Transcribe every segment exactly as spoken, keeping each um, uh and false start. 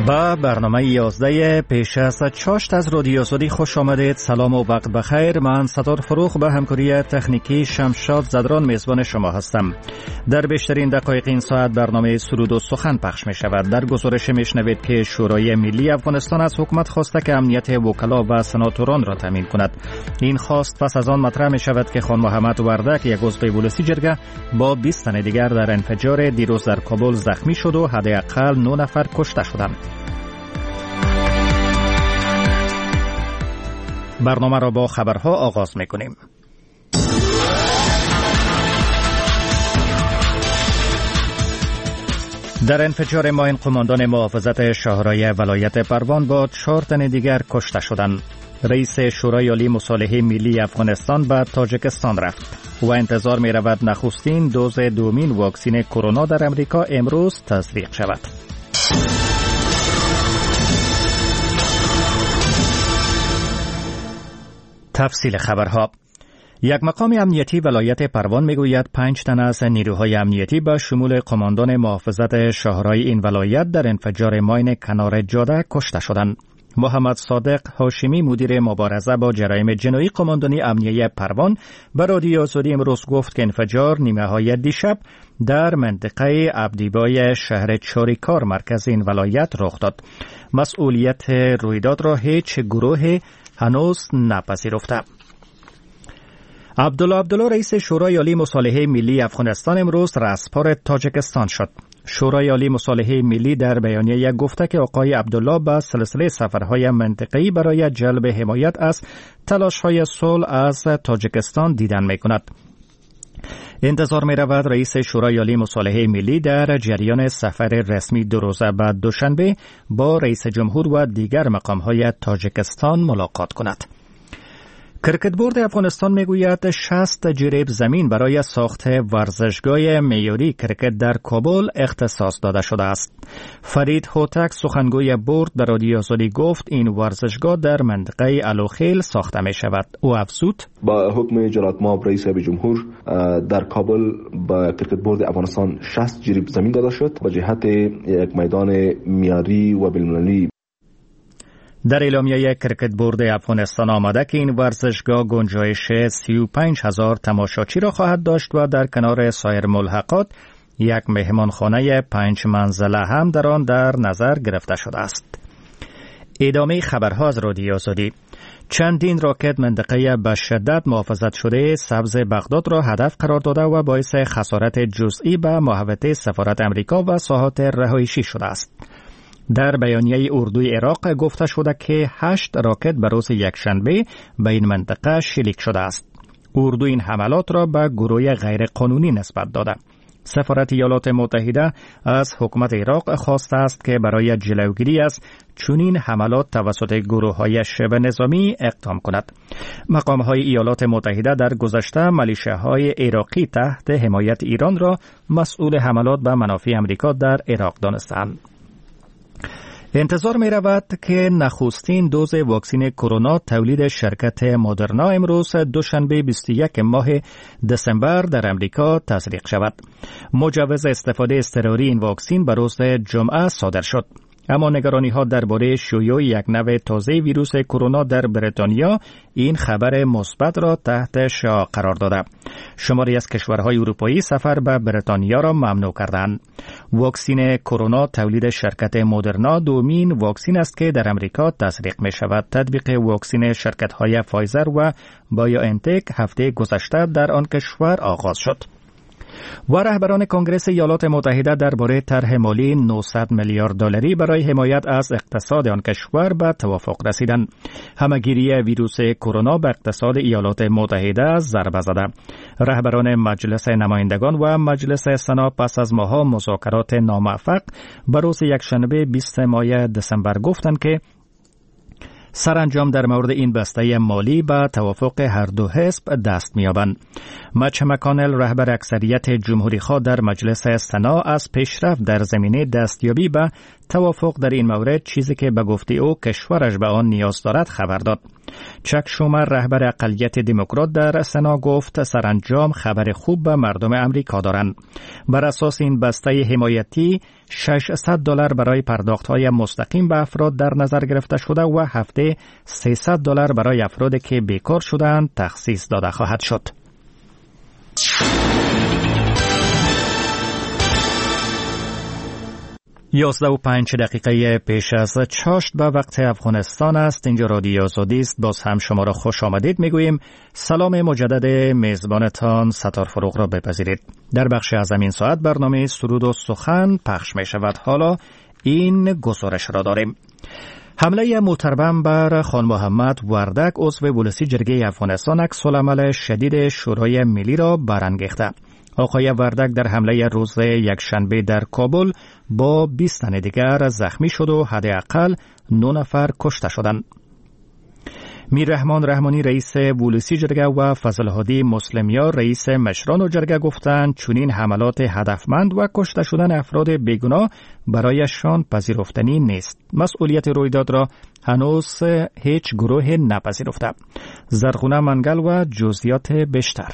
با برنامه یازده پیش از چاشت از رادیو آزادی خوش آمدید. سلام و وقت بخیر. من ستار فروخ به همکاری تکنیکی شمشاد زدران میزبان شما هستم. در بیشترین دقایق این ساعت برنامه سرود و سخن پخش می شود. در گزارش می شنوید که شورای ملی افغانستان از حکومت خواسته که امنیت وکلا و سناتوران را تامین کند. این خواست پس از آن مطرح می شود که خان محمد وردک یک عضو بولسی جرگه با بیست تن دیگر در انفجار دیروز در کابل زخمی شد و حداقل نه نفر کشته شدند. برنامه را با خبرها آغاز می‌کنیم. در انفجار ماین قماندان محافظت شاهرای ولایت پروان با چهار تن دیگر کشته شدند. رئیس شورای عالی مصالحه ملی افغانستان به تاجیکستان رفت و انتظار می رود نخستین دوز دومین واکسن کرونا در امریکا امروز تصدیق شود. تفصیل خبرها. یک مقام امنیتی ولایت پروان میگوید پنج تن از نیروهای امنیتی به شمول قماندان محافظت شاهرای این ولایت در انفجار ماین کنار جاده کشته شدند. محمد صادق هاشمی مدیر مبارزه با جرایم جنایی قماندانی امنیه پروان به رادیو آزادی امروز گفت که انفجار نیمه های دیشب در منطقه عبدیبای شهر چاریکار مرکز این ولایت رخ داد. مسئولیت رویداد را هیچ گروه هنوز نپذیرفته. عبدالله عبدالله رئیس شورای عالی مصالحه ملی افغانستان امروز رسپار تاجیکستان شد. شورای عالی مصالحه ملی در بیانیه گفته که آقای عبدالله با سلسله سفرهای منطقه‌ای برای جلب حمایت از تلاش‌های صلح از تاجیکستان دیدن می‌کند. انتظار می رود رئیس شورای عالی مصالحه ملی در جریان سفر رسمی دو روزه بعد دوشنبه با رئیس جمهور و دیگر مقام‌های تاجیکستان ملاقات کند. کرکت بورد افغانستان میگوید شصت جریب زمین برای ساخت ورزشگاه معیاری کرکت در کابل اختصاص داده شده است. فرید هوتک سخنگوی بورد به رادیو آزادی گفت این ورزشگاه در منطقه الوخیل ساخته می شود. او افزود با حکم جلالت مآب رئیس جمهور در کابل با کرکت بورد افغانستان شصت جریب زمین داده شد به جهت یک میدان معیاری و بین‌المللی. در اعلامیه کرکت بورد افغانستان آمده که این ورزشگاه گنجایش سی و پنج هزار تماشاچی را خواهد داشت و در کنار سایر ملحقات یک مهمانخانه پنج منزله هم در آن در نظر گرفته شده است. ادامه خبرها از رادیو آزادی. چندین راکت منطقه به شدت محافظت شده سبز بغداد را هدف قرار داده و باعث خسارت جزئی به محوطه سفارت امریکا و ساحات رهایشی شده است. در بیانیه اردوی عراق گفته شده که هشت راکت به روز یکشنبه به این منطقه شلیک شده است. اردو این حملات را به گروه غیر قانونی نسبت داده. سفارت ایالات متحده از حکومت عراق خواسته است که برای جلوگیری از چنین حملات توسط گروه‌های شبه نظامی اقدام کند. مقام‌های ایالات متحده در گذشته میلیشیاهای عراقی تحت حمایت ایران را مسئول حملات به منافع آمریکا در عراق دانستند. انتظار می رود که نخستین دوز واکسن کرونا تولید شرکت مدرنا امروز دوشنبه بیست و یک ماه دسامبر در امریکا تصدیق شود. مجوز استفاده اضطراری این واکسن به روز جمعه صادر شد. اما نگرانی ها درباره شیوع یک نوع تازه ویروس کرونا در بریتانیا این خبر مثبت را تحت شعاع قرار داده. شماری از کشورهای اروپایی سفر به بریتانیا را ممنوع کردند. واکسن کرونا تولید شرکت مدرنا دومین واکسن است که در امریکا تسریع می شود. تطبیق واکسن شرکت های فایزر و بایوانتک هفته گذشته در آن کشور آغاز شد. و رهبران کنگره ایالات متحده درباره طرح مالی نهصد میلیارد دلاری برای حمایت از اقتصاد آن کشور به توافق رسیدند. همهگیری ویروس کرونا به اقتصاد ایالات متحده ضربه زده. رهبران مجلس نمایندگان و مجلس سنا پس از ماه‌ها مذاکرات ناموفق به روز یکشنبه بیست ماه دسامبر گفتند که سرانجام در مورد این بسته مالی به توافق هر دو حزب دست می‌یابند. مچ مکانل رهبر اکثریت جمهوری خواه در مجلس سنا از پیشرفت در زمینه دستیابی به توافق در این مورد چیزی که به گفته او کشورش به آن نیاز دارد خبر داد. چک شومر رهبر اقلیت دموکرات در سنا گفت سرانجام خبر خوب به مردم امریکا دارند. بر اساس این بسته حمایتی ششصد دلار برای پرداخت‌های مستقیم به افراد در نظر گرفته شده و هفته سیصد دلار برای افرادی که بیکار شدند تخصیص داده خواهد شد. یازده و پنج دقیقه پیش از چاشت به وقت افغانستان است. اینجا رادیو آزادی است. باز هم شما را خوش آمدید میگوییم. سلام مجدد میزبانتان ستار فروغ را بپذیرید. در بخش از این ساعت برنامه سرود و سخن پخش می شود. حالا این گزارش را داریم. حمله محترم بر خان محمد وردک عضو بولسی جرگه افغانستان عکس‌العمل شدید شورای ملی را برانگیخته. آقای وردک در حمله روز یکشنبه در کابل با بیست تن دیگر زخمی شد و حداقل نه نفر کشته شدند. میر رحمان رحمانی رئیس بولسی جرگه و فضل هادی مسلمیار رئیس مشران جرگه گفتند چنین حملات هدفمند و کشته شدن افراد بیگناه برایشان پذیرفتنی نیست. مسئولیت رویداد را هنوز هیچ گروه نپذیرفته. زرغونه منگل و جزئیات بیشتر.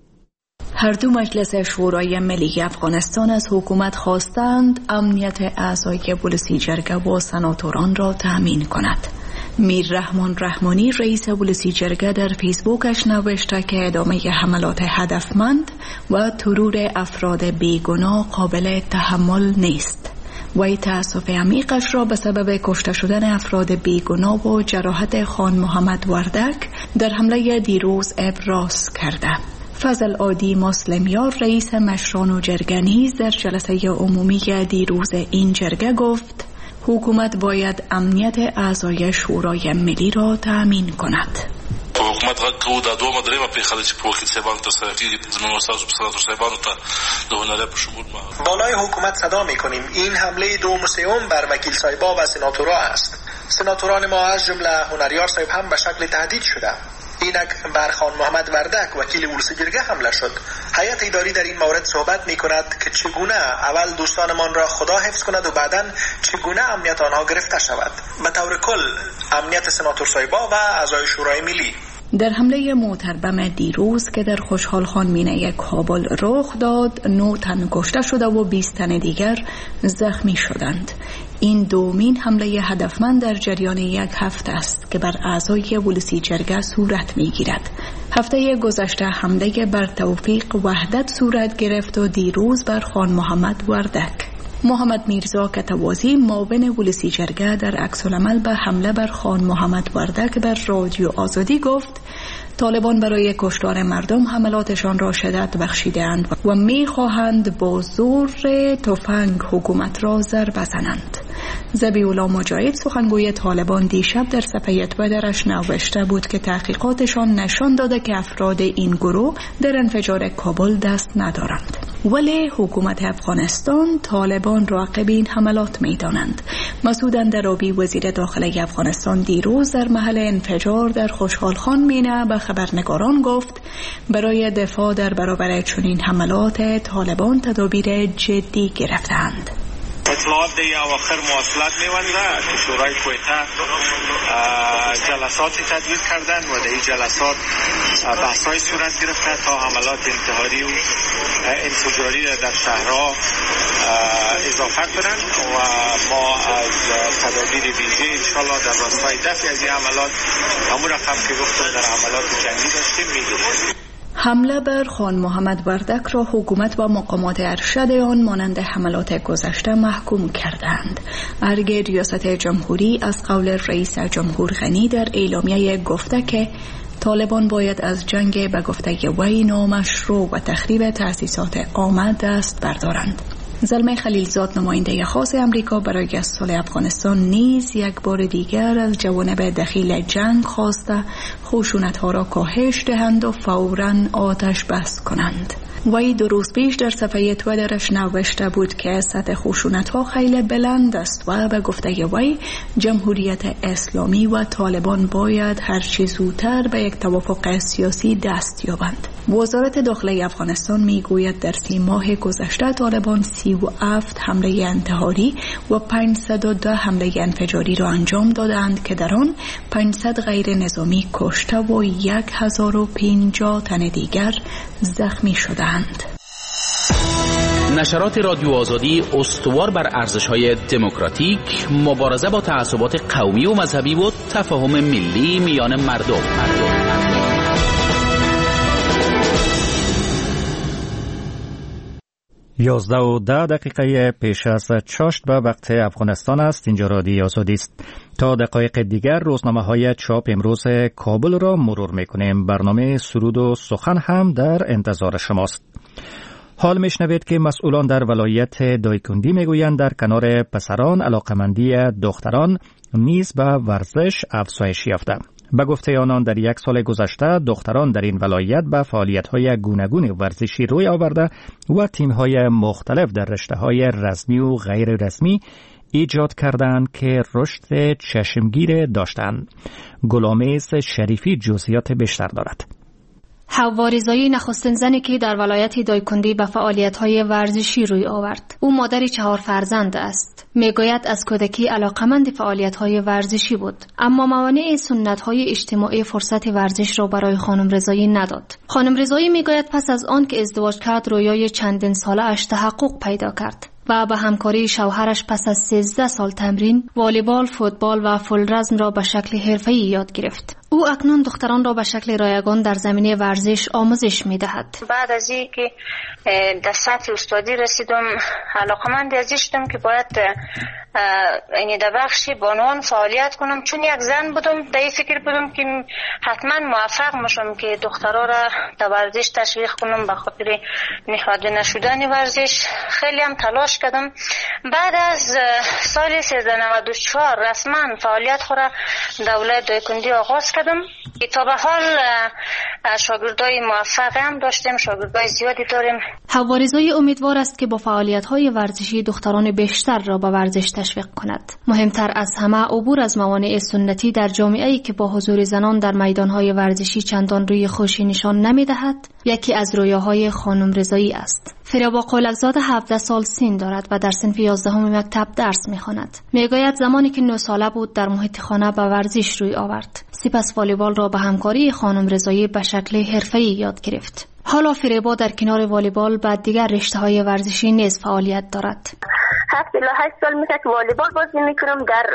هر دو مجلس شورای ملی افغانستان از حکومت خواستند امنیت اعضای بولسی جرگه و سناتوران را تأمین کند. میر رحمان رحمانی رئیس بولسی جرگه در فیسبوکش نوشته که ادامه حملات هدفمند و ترور افراد بیگناه قابل تحمل نیست. وی تأسف عمیقش را به سبب کشته شدن افراد بیگناه و جراحت خان محمد وردک در حمله دیروز ابراز کرده. فضل عادی مسلمیار رئیس مشران و جرگه نیز در جلسه عمومی دیروز این جرگه گفت حکومت باید امنیت اعضای شورای ملی را تأمین کند. حکومت غو د دوه مدرمه په خلک په وکیل صاحبانو ته سرکیږي زموږ استاد سناتور صاحبانو ته د هنره په شمول ما بالای حکومت صدا میکنیم این حمله دوم و سوم بر وکیل صاحبا و سناتورها است. سناتوران ما از جمله هنریار صاحب هم به شکل تهدید شده. اینک بر خان محمد وردک وکیل بولسی جرگه حمله شد. هیئت اداری در این مورد صحبت می کند که چگونه اول دوستانمان را خدا حفظ کند و بعداً چگونه امنیت آنها گرفته شود. به طور کل امنیت سناتور صاحبا و اعضای شورای ملی. در حمله محترم دیروز که در خوشحال خان مینه کابل رخ داد نه تن کشته شده و بیست تن دیگر زخمی شدند. این دومین حمله هدفمند در جریان یک هفته است که بر اعضای بولسی جرگه صورت می‌گیرد. هفته گذشته حمله بر توفیق وحدت صورت گرفت و دیروز بر خان محمد وردک. محمد میرزا کتوازی معاون بولسی جرگه در عکس‌العمل به حمله بر خان محمد وردک بر رادیو آزادی گفت طالبان برای کشتار مردم حملاتشان را شدت بخشیدند و می‌خواهند با زور تفنگ حکومت را ضربه زنند. ذبیح‌الله مجاهد سخنگوی طالبان دیشب در صفحه توییترش نوشته بود که تحقیقاتشان نشان داده که افراد این گروه در انفجار کابل دست ندارند. ولی حکومت افغانستان طالبان را عقب این حملات می‌دانند. مسعود اندرابی وزیر داخلی افغانستان دیروز در محل انفجار در خوشحال خان مینه به خبرنگاران گفت برای دفاع در برابر چنین حملات طالبان تدابیر جدی گرفتند. اطلاعات دیگه اواخر مواصلات می‌ونده که شورای کویته جلسات تدوین کردن و در این جلسات بحث‌های صورت گرفته تا حملات انتحاری و انفجاری در شهرها اضافه کنند و ما از تدابیر ویژه انشالله در راستای دفع از این حملات همون رقم که گفتم در حملات جنگی داشتیم می‌گیریم. حمله بر خان محمد وردک را حکومت و مقامات ارشد آن مانند حملات گذشته محکوم کردند. ارگ ریاست جمهوری از قول رئیس جمهور غنی در اعلامیه گفته که طالبان باید از جنگ به گفته وی نامشروع و تخریب تأسیسات عامه دست بردارند. زلمه خلیلزاد نماینده خاص امریکا برای صلح افغانستان نیز یک بار دیگر از جوانب دخیل جنگ خواسته خشونت‌ها را کاهش دهند و فوراً آتش بس کنند. وی دو روز پیش در صفحه توییترش نوشته بود که سطح خشونت‌ها خیلی بلند است و به گفته وی جمهوریت اسلامی و طالبان باید هر چه زودتر به یک توافق سیاسی دست یابند. وزارت داخلی افغانستان میگوید در سی ماه گذشته طالبان سی و هفت حمله انتحاری و پانصد و دو حمله انفجاری را انجام دادند که در آن پانصد غیر نظامی کشته و هزار و پنجاه تن دیگر زخمی شدند. نشرات رادیو آزادی استوار بر ارزش‌های دموکراتیک، مبارزه با تعصبات قومی و مذهبی و تفاهم ملی میان مردم. یازده و ده دقیقه پیش از چاشت به وقت افغانستان است. اینجا رادیو آزادی است. تا دقایق دیگر روزنامه های چاپ امروز کابل را مرور میکنیم. برنامه سرود و سخن هم در انتظار شماست. حال میشنوید که مسئولان در ولایت دایکندی میگویند در کنار پسران علاقمندی دختران نیز به ورزش افزایش یافته. به گفته آنان در یک سال گذشته دختران در این ولایت به فعالیت‌های گوناگون ورزشی روی آورده و تیم‌های مختلف در رشته‌های رسمی و غیر رسمی ایجاد کردند که رشد چشمگیر داشتند. غلامیز شریفی جزئیات بیشتر دارد. حوا رضایی نخستین زنی که در ولایت دایکندی به فعالیت‌های ورزشی روی آورد. او مادر چهار فرزند است. میگوید از کودکی علاقمند فعالیت‌های ورزشی بود، اما موانع سنت‌های اجتماعی فرصت ورزش را برای خانم رضایی نداد. خانم رضایی میگوید پس از آن که ازدواج کرد رویای چندین ساله اش تحقق پیدا کرد و به همکاری شوهرش پس از سیزده سال تمرین والیبال، فوتبال و فولرزم را به شکل حرفه‌ای یاد گرفت. او اکنون دختران را به شکل رایگان در زمینه ورزش آموزش می‌دهد. بعد از اینکه در سطح استادی رسیدم علاقمند ازش شدم که باید یعنی در بخش بانوان فعالیت کنم، چون یک زن بودم در این فکر بودم که حتما موفق میشم که دخترها را در ورزش تشویق کنم به خاطر نهاده نشدن ورزش. خیلی هم تلاش کردم. بعد از سال سیزده نود و چهار رسما فعالیت خورا در ولایت دایکندی آغاز کردم که تا به حال شاگردای موفق هم داشتیم، شاگردای زیادی داریم. حوا رضایی امیدوار است که با فعالیت‌های ورزشی دختران بیشتر را به ورزش تشویق کند. مهمتر از همه عبور از موانع سنتی در جامعه‌ای که با حضور زنان در میدان‌های ورزشی چندان روی خوشی نشان نمی‌دهد، یکی از رویاهای خانم رضایی است. فریبا قولکزاده هفده سال سن دارد و در صنف یازدهم مکتب درس می‌خواند. میگوید زمانی که نه ساله بود در محیط خانه به ورزش روی آورد. سپس والیبال را به همکاری خانم رضایی به شکل حرفه‌ای یاد گرفت. حالا فریبا در کنار والیبال بعد دیگر رشته‌های ورزشی نیز فعالیت دارد. هفت الی هشت سال میشه که والیبال بازی میکنم، در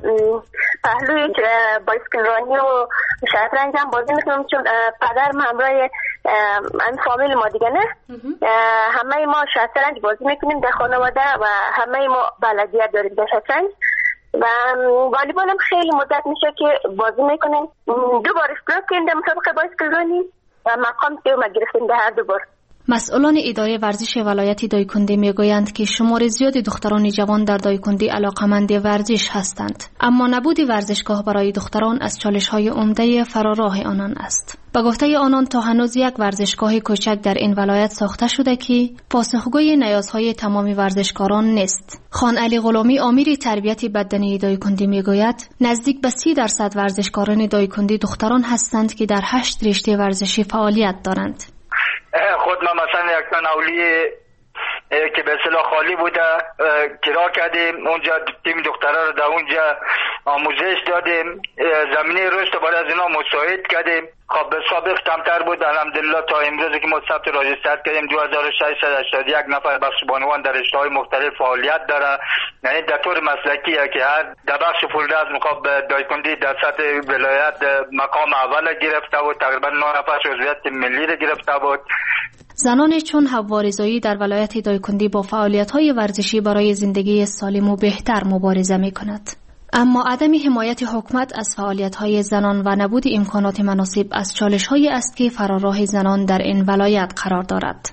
پهلوی بایسکل رانی و شطرنج هم بازی میکنم، چون پدرم همراه این فامیل ما دیگه نه همه ما شطرنج بازی میکنیم در خانواده و همه ما بلدیت داریم در شطرنج و والیبال هم خیلی مدت میشه که بازی میکنیم. دو بار اشتراک کردیم در مسابقه بایسکل رانی و مقام سوم گرفتیم در هر دو بار. مسئولان اداره ورزش ولایت دایکندی میگویند که شمار زیادی دختران جوان در دایکندی علاقمند ورزش هستند، اما نبود ورزشگاه برای دختران از چالش‌های عمده فراراه آنان است. به گفته آنان تا هنوز یک ورزشگاه کوچک در این ولایت ساخته شده که پاسخگوی نیازهای تمام ورزشکاران نیست. خان علی غلامی امیر تربیت بدنی دایکندی میگوید نزدیک به سی درصد ورزشکاران دایکندی دختران هستند که در هشت رشته ورزشی فعالیت دارند. خود ما مثلا یک تن اولیه که به اصطلاح خالی بوده کرا کردیم، اونجا تیم دخترها رو در اونجا آموزش دادیم، زمینه رشد برای از اینا مساعد کردیم. خب سابق کمتر بود، الحمدلله تا امروز که ما ثبت راجستر کردیم دو هزار و ششصد و هشتاد و یک نفر بخش بانوان در رشته‌های مختلف فعالیت داره. یعنی در طور مسلکیه که هر در بخش فولرزم خب دایکندی در سطح ولایت مقام اول گرفته و تقریبا نه نفر عضویت ملی رو گرفته بود. زنان چون حوا رضایی در ولایت دایکندی با فعالیت‌های ورزشی برای زندگی سالم و بهتر مبارزه می‌کند. اما عدم حمایت حکومت از فعالیت‌های زنان و نبود امکانات مناسب از چالش‌هایی است که فراراه زنان در این ولایت قرار دارد.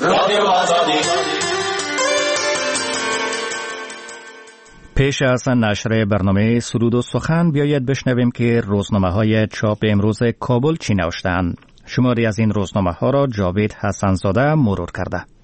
پیش از نشر برنامه سرود و سخن بیاید بشنویم که روزنامه‌های چاپ امروز کابل چی نوشته‌اند. شماری از این روزنامه‌ها را جاوید حسن‌زاده مرور کرده.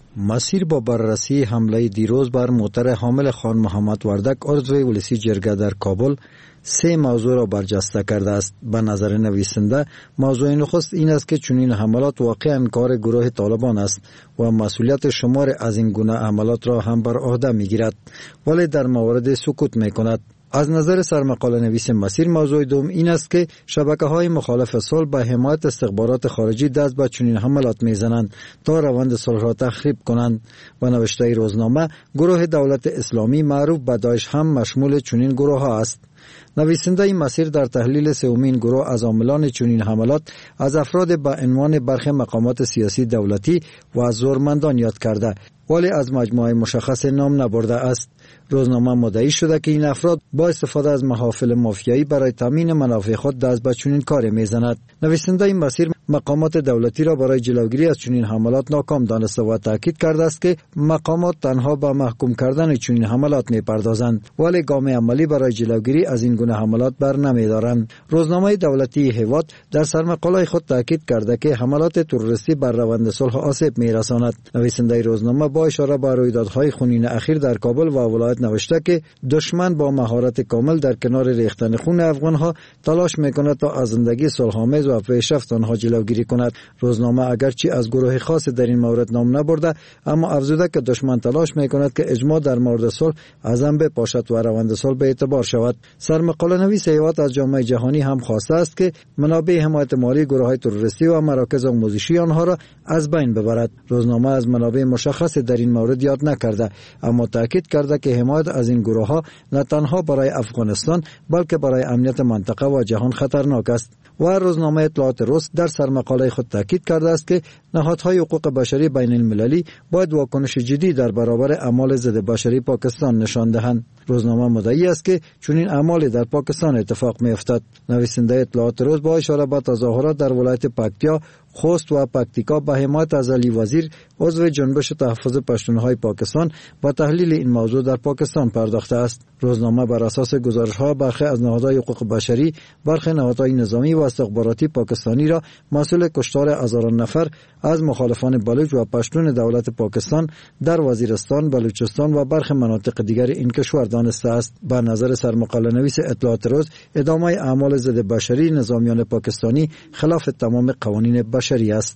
مسیر با بررسی حمله دیروز بر موتر حامل خان محمد وردک عضو ولسی جرگه در کابل سه موضوع را برجسته کرده است. به نظر نویسنده موضوع نخست این است که چنین حملات واقعا کار گروه طالبان است و مسئولیت شمار از این گونه حملات را هم بر عهده میگیرد، ولی در موارد سکوت میکند. از نظر سرمقاله نویس مسیر موضوع دوم این است که شبکه‌های مخالف صلح به حمایت استخبارات خارجی دست به چنین حملات میزنند تا روند صلح را تخریب کنند. و نوشته روزنامه گروه دولت اسلامی معروف به داعش هم مشمول چنین گروه ها است. نویسنده این مسیر در تحلیل سومین گروه از عاملان چنین حملات از افراد به عنوان برخی مقامات سیاسی دولتی و از زورمندان یاد کرده، ولی از مجموعه مشخص نام نبرده است. روزنامه مدعی شده که این افراد با استفاده از محافل مافیایی برای تامین منافع خود دست به چنین کار میزند. نویسنده این مسیر مقامات دولتی را برای جلوگیری از چنین حملات ناکام دانسته و تاکید کرده است که مقامات تنها به محکوم کردن چنین حملات میپردازند، ولی گام عملی برای جلوگیری از این گونه حملات بر نمیدارند. روزنامه دولتی هیواد در سرمقاله خود تاکید کرده که حملات تروریستی بر روند صلح آسیب میرساند. نویسنده روزنامه با اشاره به رویدادهای خونین اخیر در کابل و ولایت نوشته که دشمن با مهارت کامل در کنار ریختن خون افغانها تلاش میکند تا از زندگی صلح‌آمیز و پیشرفت آنها جلوگیری کند. روزنامه اگرچه از گروه خاصی در این مورد نام نبرده، اما افزوده که دشمن تلاش میکند که اجماع در مورد صلح از هم بپاشد و روند صلح به اعتبار شود. سرمقاله نویس هیواد از جامعه جهانی هم خواسته است که منابع حمایت مالی گروه‌های تروریستی و مراکز آموزشی آنها را از بین ببرد. روزنامه از منابع مشخصی در این مورد یاد نکرده، اما تاکید کرده که حمایت از این گروه‌ها نه تنها برای افغانستان بلکه برای امنیت منطقه و جهان خطرناک است. و روزنامه اطلاعات روس در سرمقاله خود تاکید کرده است که نهادهای حقوق بشری بین المللی باید واکنش جدی در برابر اعمال ضد بشری پاکستان نشان دهند. روزنامه مدعی است که چنین اعمالی در پاکستان اتفاق می‌افتد. نویسنده اطلاعات روز با اشاره به تظاهرات در ولایت پکتیا، خوست و پکتیکا به حمایت از علی وزیر عضو جنبش تحفظ پشتونهای پاکستان و تحلیل این موضوع در پاکستان پرداخته است. روزنامه بر اساس گزارش‌ها برخی از نهادهای حقوق بشری، برخی نهادهای نظامی و استخباراتی پاکستانی را مسئول کشتار هزاران نفر از مخالفان بلوچ و پشتون دولت پاکستان در وزیرستان، بلوچستان و برخی مناطق دیگر این کشور دانسته است. به نظر سرمقاله نویس اطلاعات روز ادامه اعمال ضد بشری نظامیان پاکستانی خلاف تمام قوانین بشری است.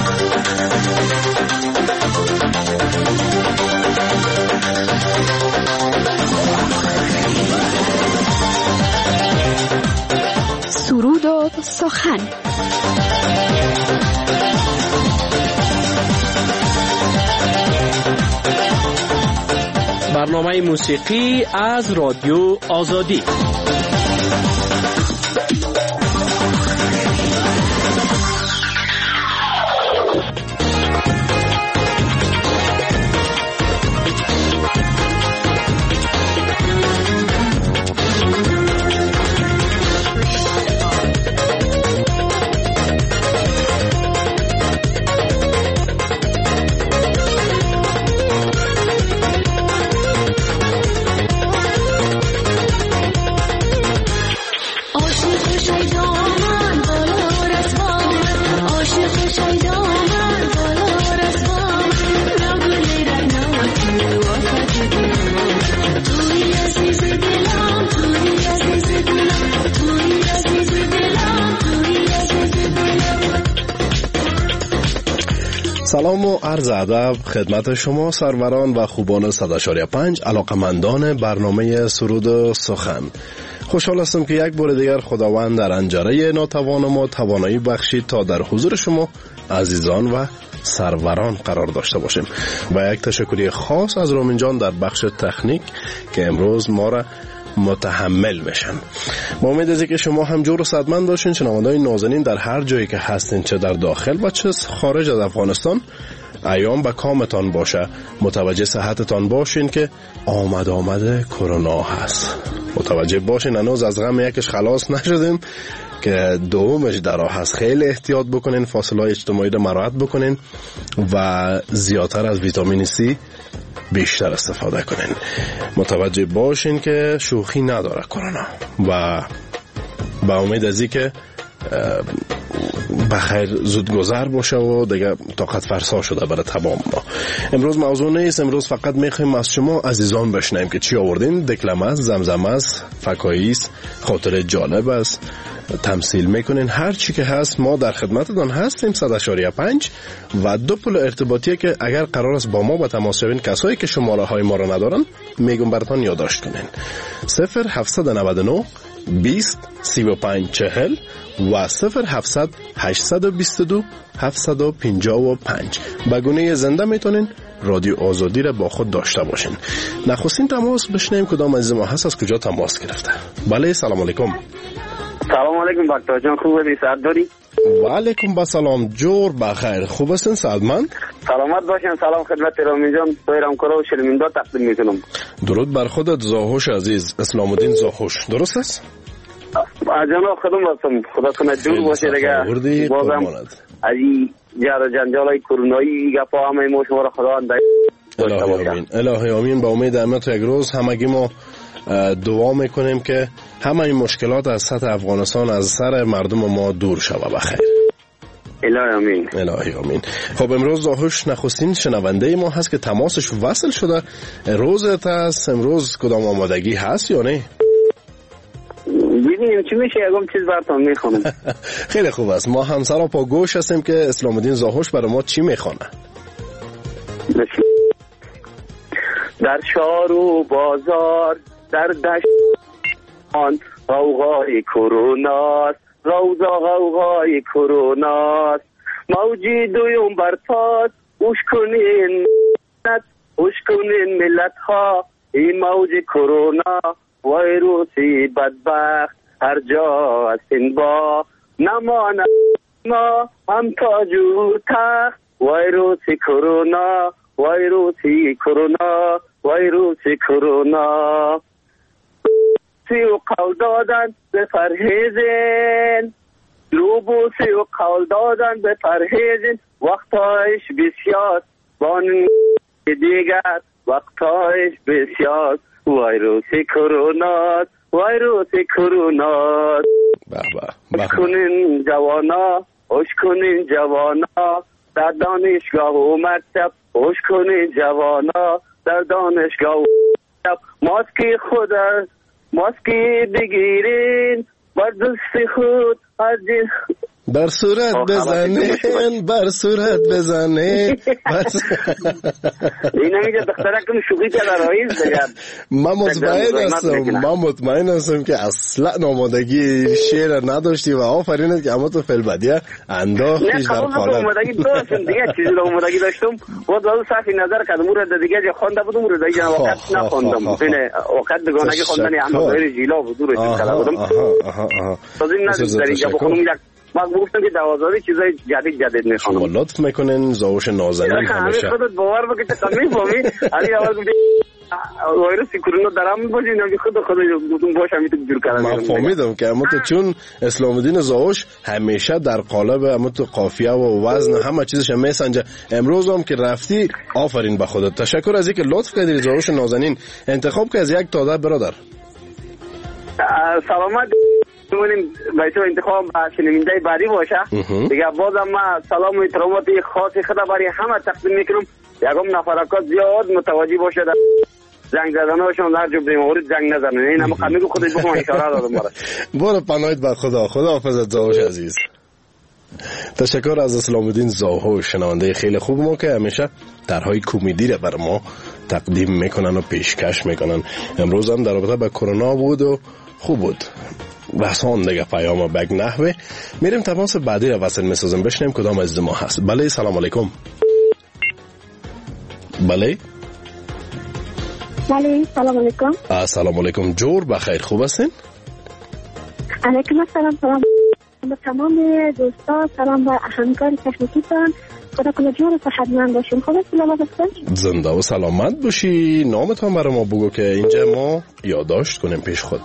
سرود و سخن. برنامه موسیقی از رادیو آزادی. سلام و عرض ادب خدمت شما سروران و خوبان صد و چهار و پنج علاقمندان برنامه سرود و سخن. خوشحال هستم که یک بار دیگر خداوند در انجره ناتوان ما توانایی بخشید تا در حضور شما عزیزان و سروران قرار داشته باشیم. و یک تشکری خاص از رامین جان در بخش تکنیک که امروز ما را متحمل میشن. با امید از اینکه شما هم جور و صحتمند باشین. شنوندگان نازنین در هر جایی که هستین، چه در داخل و چه خارج از افغانستان، ایام به کامتان باشه. متوجه صحتتان باشین که آمد آمد کرونا هست. متوجه باشین هنوز از غم یکش خلاص نشدیم که دومش در راه هست. خیلی احتیاط بکنین، فاصله اجتماعی را مراعات بکنین و زیادتر از ویتامین سی بیشتر استفاده کنین. متوجه باشین که شوخی نداره کرونا و با امید از اینکه بخیر زود گذر باشه و دیگه طاقت فرسا شده برای تمام ما. امروز موضوع نیست، امروز فقط میخوایم از شما عزیزان بشنویم که چی آوردین. دکلمه است، زمزمه است، فکایی است، خاطر جالب است، تمثیل میکنین، هر چی که هست ما در خدمتتان هستیم. صد اشاریه پنج و دو پل ارتباطی که اگر قرار است با ما به تماس شوین، کسایی که شماره های ما را ندارن میگم براتون یادداشت کنین. صفر هفتصد و نود و نه بیست سی و پنج چهل و صفر هفتصد هشتصد و بیست و دو هفتصد و پنجاه و پنج. به گونه زنده میتونین رادیو آزادی را با خود داشته باشین. نخستین تماس بشنویم کدام عزیز ما هست، از کجا تماس گرفته. بله سلام علیکم. سلام علیکم دکتر جان، خوبی؟ سعد داری؟ و علیکم بسلام، جور بخیر. خوب هستین سعدمند؟ سلامت باشین. سلام خدمت رامی جان، تویرم کرا و شرمنده تقدیم میکنم. درود بر خودت زاهوش عزیز، اسلام الدین زاهوش، درست است؟ جناب خودم هستم. خدا کنه جور باشه دیگه. بازم از این جر جنجال های کرونایی گپا همه ما شما را خدا اندایی. الهی آمین، الهی آمین. با امید امت یک روز همگی ما دعا میکنیم که همه این مشکلات از سطح افغانستان از سر مردم ما دور شود. بخیر. الهی آمین. الهی آمین. خب امروز زاهوش نخستین شنونده ما هست که تماسش وصل شده. روزت هست امروز، کدام آمادگی هست یا نه؟ ببینیم چی میشه، یکم چیز براتون میخونم. خیلی خوب است. ما همسرا پا گوش هستیم که اسلام الدین زاهوش برای ما چی میخونه. در شهر و بازار در دشت آن غوغای کروناست، روزا غوغای کروناست، موجی دویم برتاست، اوش کنین ملت، اوش کنین ملت ها، این موج کرونا ویروسی بدبخت هر جا هستین با نماند ما هم تاج و تخت. ویروسی کرونا، ویروسی کرونا، ویروسی کرونا. سی و قول دادن به پرهیزین، لوبوسی و قول دادن به پرهیزین، وقتایش بسیار بان دیگر، وقتایش بسیار. ویروسی کرونا، ویروسی کرونا. بابا کنین جوانا، خوش کنین جوانا، در دانشگاه و مکتب، خوش کنین جوانا، در دانشگاه و مکتب. ماسکی خود ماسکی بگیرین، بر دست خود از جن بر صورت بزنین، بر صورت بزنین. این نمیگه دخترکم شوخی که در رئیس دیگر. من مطمئن هستم من مطمئن هستم که اصلا آمادگی شعر نداشتی و آفرینت که اما تو فلبدیه انداختیش در قالب. آمادگی داشتم دیگه، چیزی رو آمادگی داشتم بود ولی صرف نظر کردم اون رو دیگه خوانده بودم، رو دیگه وقت نخوندم. این وقت بگانگی خوندن احمد ظاهر جیلا بود رو کرده بودم. تازه این در اینجا بخونم یک من گفتم که دوازده چیزای جدید جدید میخوام. شما لطف میکنین زاوش نازنین همیشه. خودت باور بکنی که کمی فهمی. علی اول گفتی ویروس کرونا درام باشه، نه خود خود گفتم باشه میتونم جور کنم. من فهمیدم که اما تو چون اسلام الدین زاوش همیشه در قالب اما تو قافیه و وزن همه چیزش میسنجه. امروز هم که رفتی آفرین به خودت. تشکر از اینکه لطف کردی زاوش نازنین انتخاب که از یک تاده برادر. سلامت می‌مونیم بایسته انتخاب شنونده بعدی باشه دیگه. بازم ما سلام و احترامات خاصی خدا برای همه تقدیم میکنم. یکم نفرکات زیاد متوجه باشه در زنگ زدنهاشون هر جو بیماری زنگ نزنن. این هم خمیگو خودش بخوام اشاره دادم برای برو پناهید بر خدا. خدا حافظت زاهوش عزیز. تشکر از اسلام الدین زاهوش، شنونده خیلی خوب ما که همیشه طرحهای کمدی را بر ما تقدیم میکنن و پیشکش میکنن. امروز هم در رابطه با کرونا بود و خوب بود. بحثان دیگه پیام بگ نحوه. میریم تماس بعدی را وصل میسازم بشنیم کدام از ما هست. بله سلام علیکم. بله بله سلام علیکم. سلام علیکم. جور بخیر، خوب هستین؟ علیکم السلام. سلام به تمام دوستا، سلام به همکار تکنیکیتان. خدا کنه جور و صحتمند باشین. خوب هستین؟ زنده و سلامت باشی. نامتان برای ما بگو که اینجا ما یادداشت کنیم پیش خود.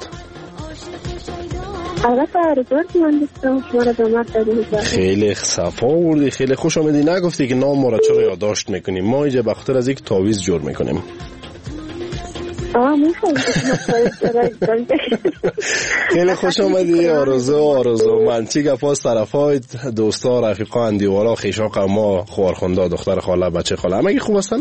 البته رزورت من دوستم شما را به مرد دادید. خیلی صفا آوردی، خیلی خوش آمدی. نگفتی که نام ما را چرا یادداشت میکنیم. ما اینجا به خاطر از یک تعویض جور میکنیم. خیلی خوش آمدی آرزو آرزو من چی گپاس طرفای دوستا رفیقا اندیوالا خیشا قما خوارخونده دختر خاله بچه خاله همگی خوب هستن؟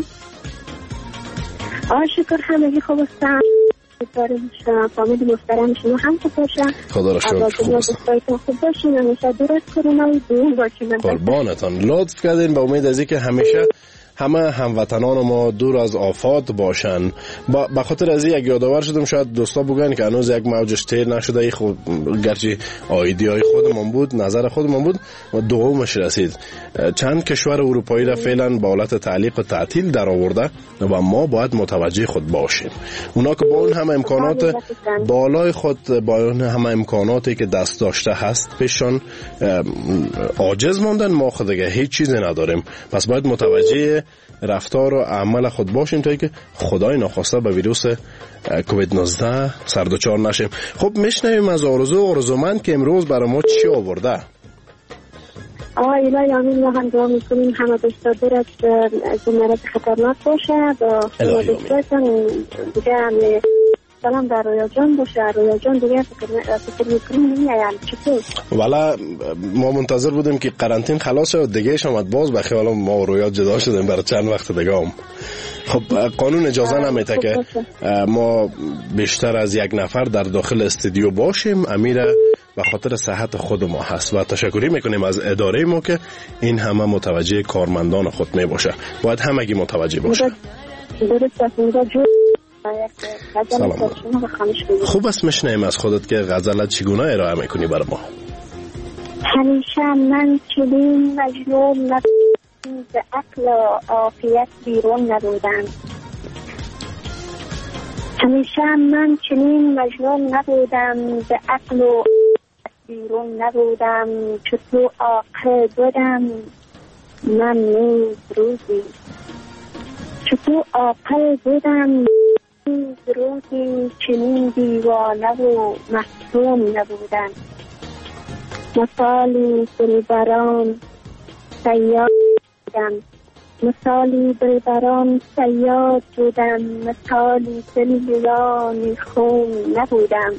آه شکر همگی خوب هستن داریم فامیل محترم شما هم خوب باشن خدا را شکر خوب هستن خوب باشین همیشه دور از کرونا و دور باشین قربانتان لطف کردین به امید از اینکه همیشه همه هموطنان ما دور از آفات باشن. به خاطر از یک یادآور شدم شاید دوستا بگن که هنوز یک موجش تیر نشده ای خود گرچه آیدی های خودمون بود نظر خودمون بود و دومش رسید. چند کشور اروپایی را فعلا با حالت تعلیق و تعطیل در آورده و ما باید متوجه خود باشیم. اونا که با اون همه امکانات بالای خود با اون همه امکاناتی که دست داشته هست پیششان عاجز ماندن ما خود دیگه هیچ چیزی نداریم. پس باید متوجه رفتار و عمل خود باشیم تا اینکه خدای ناخواسته به ویروس کووید نوزده سردوچار نشیم. خب میشنویم از آرزو آرزومند که امروز برای ما چی آورده؟ آه الهی آمین ما هم دعا میکنیم همه دوستا دور از این مرض خطرناک باشه و همه دوستان دیگه همه سلام در رویا جان باشه. رویا جان دیگه فکر میکنیم نمیایم چطور؟ والا ما منتظر بودیم که قرنطین خلاص شد دیگه شمد باز به خیال ما رویا جدا شدیم برای چند وقت دیگه هم. خب قانون اجازه نمیده که ما بیشتر از یک نفر در داخل استودیو باشیم. امیره به خاطر صحت خود ما هست و تشکری میکنیم از اداره ما که این همه متوجه کارمندان خود میباشه. باید همگی متوجه باشه. سلام. خوب است میشنیم از خودت که غزلت چگونه ارائه میکنی برای ما؟ همیشه من چنین مجنون نبودم به عقل و عافیت بیرون نبودم. همیشه من چنین مجنون نبودم به عقل و بیرون نبودم. چطور عاقل بودم من نیز روزی چطور عاقل بودم روزی چنین دیوانه و محزون نبودم. مثالی دلبران صیاد بودم مثالی دلبران صیاد بودم مثالی دلبران خون نبودم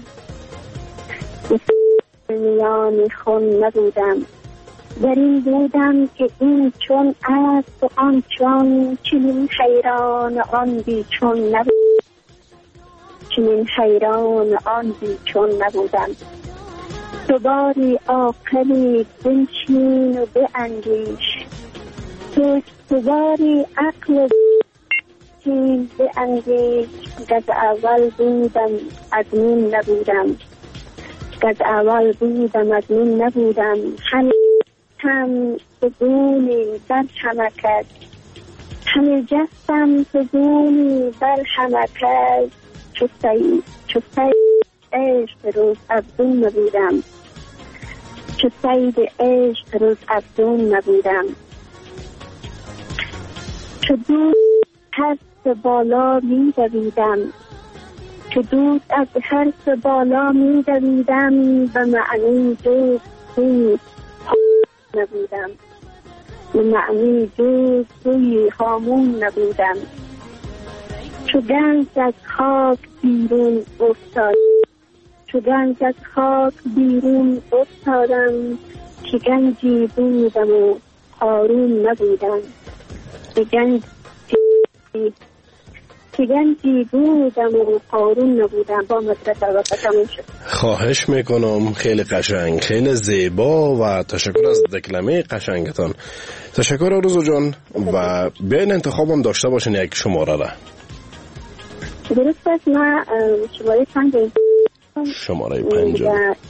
میان خون نبودم. در این بودم که این چون است و آن چون چنین حیران آن بی چون نبودم چنین حیران آن بی چون نبودم. دوباری عاقلی بنشین و باندیش تو دوباری عقل بنشین باندیش. گز اول بودم ادمین نبودم گز اول بودم ادمین نبودم. همه هم سزونی بر حمکت همه جستم سزونی بر حمکت. چو سید چو سید عشق روز افزون نبودم چو سید عشق روز افزون نبودم. چو دود هر سه بالا می دویدم چو دود از هر سه بالا می دویدم به معنی دوست سوی نبودم به معنی دوست سوی هامون نبودم. چو گنج از خاک بیرون افتاد چو گنج از خاک بیرون افتادم که گنجی بودم و قارون نبودم. که گنجی که گنجی بودم و قارون نبودم. با مدرسه و تموم شد. خواهش میکنم خیلی قشنگ خیلی زیبا و تشکر از دکلمه قشنگتان. تشکر آرزو جان و بیاین انتخابم داشته باشین یک شماره را. درست است. ما شماره پنج شماره پنج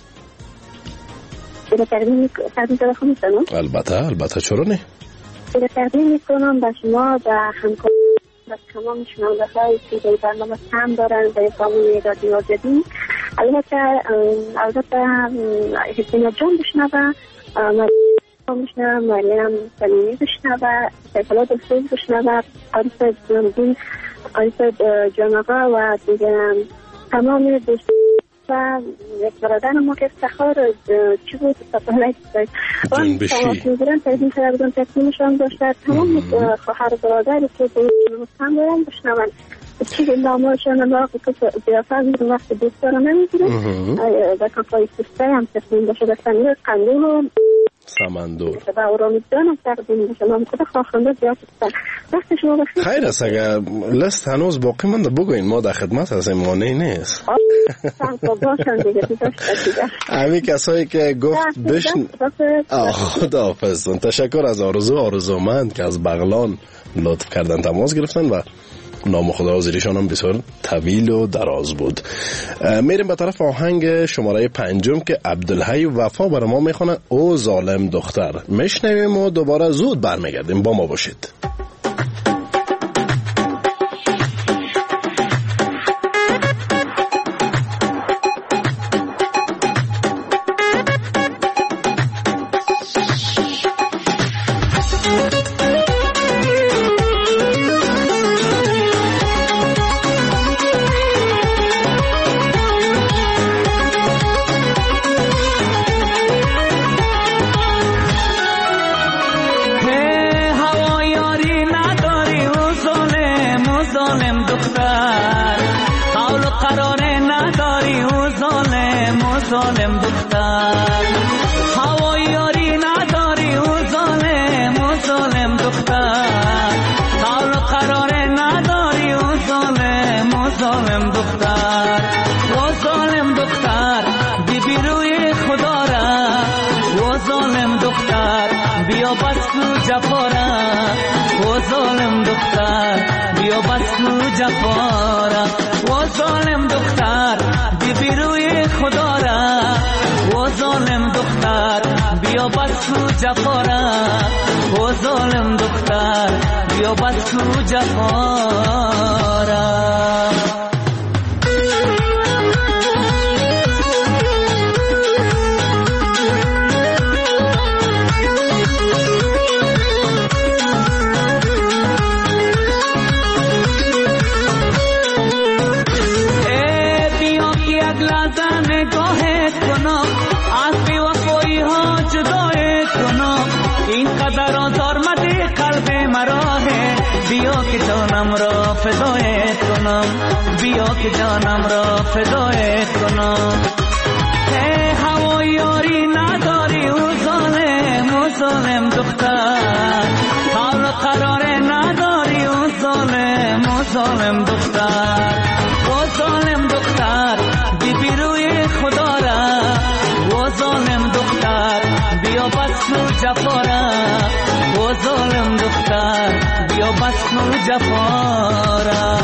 را تقدیم میکنم. البته البته چرا نه. را تقدیم میکنم به شما و همکار و تمام شنونده هایی که در برنامه هم دارن در کانون رادیو جدید. البته البته حسین جان بشنوه مریم بشنوه مریم سلیمی بشنوه سیفالله دکتر بشنوه عارف جانبین عارف جانقا و دیگه تمام دوست و یک برادر ما که افتخار چی بود سفالت جنبشی میگرن تقدیم کرده بودن تقدیمشان داشته. تمام خواهر برادری که به هم دارن بشنون چیزی ناماشون الله که زیافت میرون وقت دوست دارم نمیگیرم و کافای سسته هم تصمیم باشه بستنی قندون و سمندور و اورامید دانم تقدیم باشه نام خدا خواهنده زیاد بستن وقت شما بخیر. خیر است اگر لست هنوز باقی منده بگوین ما در خدمت هستیم مانعی نیست. باشن دیگه دیگه همین کسایی که گفت بشن خدا حافظتون. تشکر از آرزو آرزومند که از بغلان لطف کردن تماس گرفتن و نام خدا حاضریشان هم بسیار طویل و دراز بود. میریم به طرف آهنگ شماره پنجم که عبدالحی وفا برای ما میخونه او ظالم دختر. میشنویم و دوباره زود برمیگردیم. با ما باشید. جفارا و ظالم دختر بی روی خدا را و ظالم دختر بیا بس رو جفارا و ظالم دختر بیا بس رو جفارا بیا که جانم را فدای کنم بیا که جانم را فدای کنم ای هوا یاری نداری او ظالم او ظالم دختر حال قرار نداری او ظالم او ظالم دختر او ظالم دختر بی بی روی خدا را او ظالم دختر بیا بس رو جفارا او ظالم دختر بیا بس رو جفارا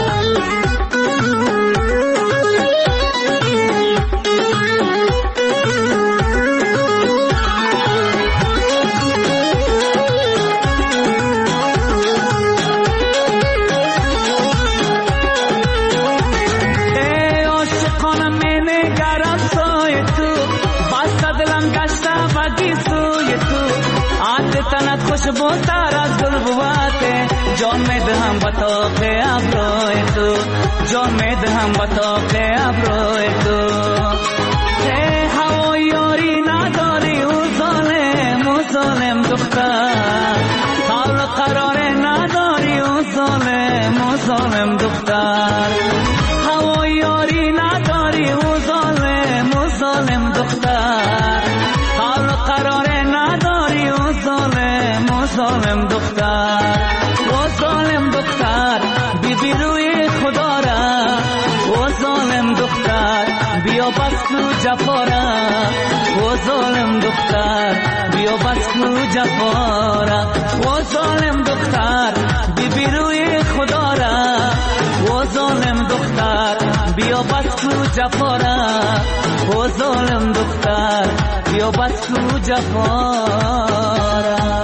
ای عاشقانم می نگرم سوی تو بس دلم گشته بگی سوی تو تنت خوشبو تر از گل بواته جان می دهم بطاق ابروی تو جان می دهم بطاق ابروی تو ای هوا یاری نداری او ظالم او ظالم دختر حال قرار نداری او ظالم او ظالم دختر هوا یاری نداری او ظالم او ظالم دختر حال قرار نداری او ظالم او ظالم دختر او ظالم دختر بی بی روی خدا را او ظالم دختر بیا بس رو جفارا او ظالم دختر بیا بس رو جفارا او ظالم دختر بی بی روی خدا را او ظالم دختر بیا بس رو جفارا او ظالم دختر بیا بس رو جفارا